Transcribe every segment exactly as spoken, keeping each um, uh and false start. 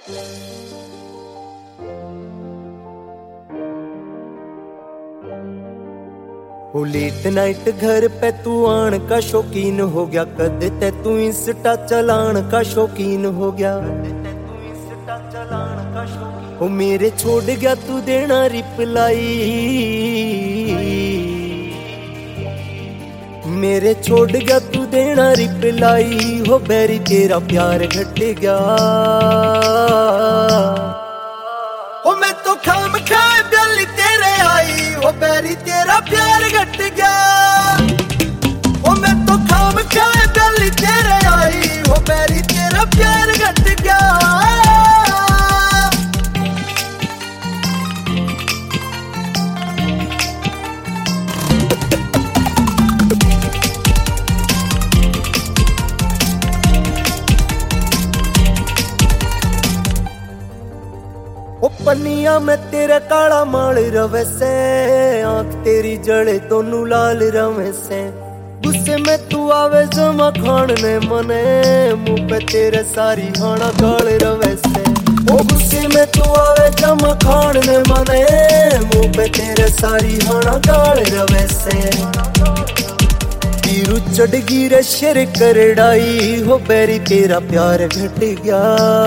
हो late night घर पे तू आन का शौकीन हो गया, कद ते तू इंस्टा चलान का शौकीन हो गया। हो मेरे छोड़ गया तू देना रिप्लाई, मेरे छोड़ गया तू देना रिप्लाई। हो बैरी तेरा प्यार घट गया, हो मैं तो खाम खाए गल तेरे आई। हो बैरी तेरा प्यार घट गया, हो मैं तो खाम खाए गल तेरे आई। हो बैरी तेरा प्यार घट गया। ओ पनिया में तेरा काला माल रवे से, आंख तेरी जड़े दोनों लाल रवे से। गुस्से में तू आवे जमा खान ने मने, मुंह पे तेरे सारी खाना गाल रवे से। ओ गुस्से में तू आवे जमा खान ने मने, मुंह पे तेरे सारी खाना गाल रवे से। तीरू चढ़गी रे शेर करड़ाई। हो बैरी तेरा प्यार घट गया,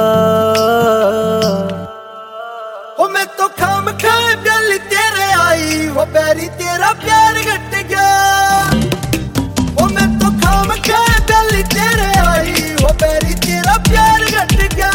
हो मैं तो खाम खाए गल तेरे आई। हो बैरी तेरा प्यार घट गया, हो मैं तो खाम खाए गल तेरे आई। हो बैरी तेरा प्यार घट गया।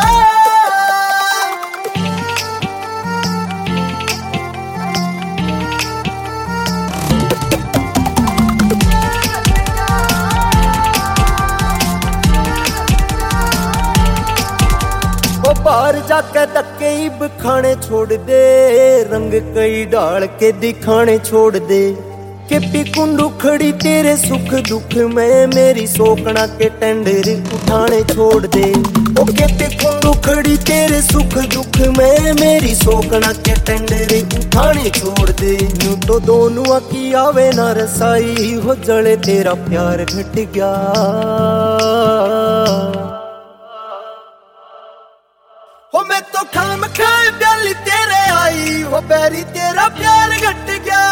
बाहर जाके धक्के ही बखाने छोड़ दे, रंग कई डाल के दिखाने छोड़ दे। के पिकुंडू खड़ी तेरे सुख दुख में, मेरी सोकना के टेंडर उठाने छोड़ दे। ओ के पिकुंडू खड़ी तेरे सुख दुख में, मेरी सोकना के टेंडर उठाने छोड़ दे। यूं तो दोनों की आवे ना रसाई। हो जले तेरा प्यार घट गया, हो मैं तो खाम खाए गल तेरे आई। हो बैरी तेरा प्यार घट गया,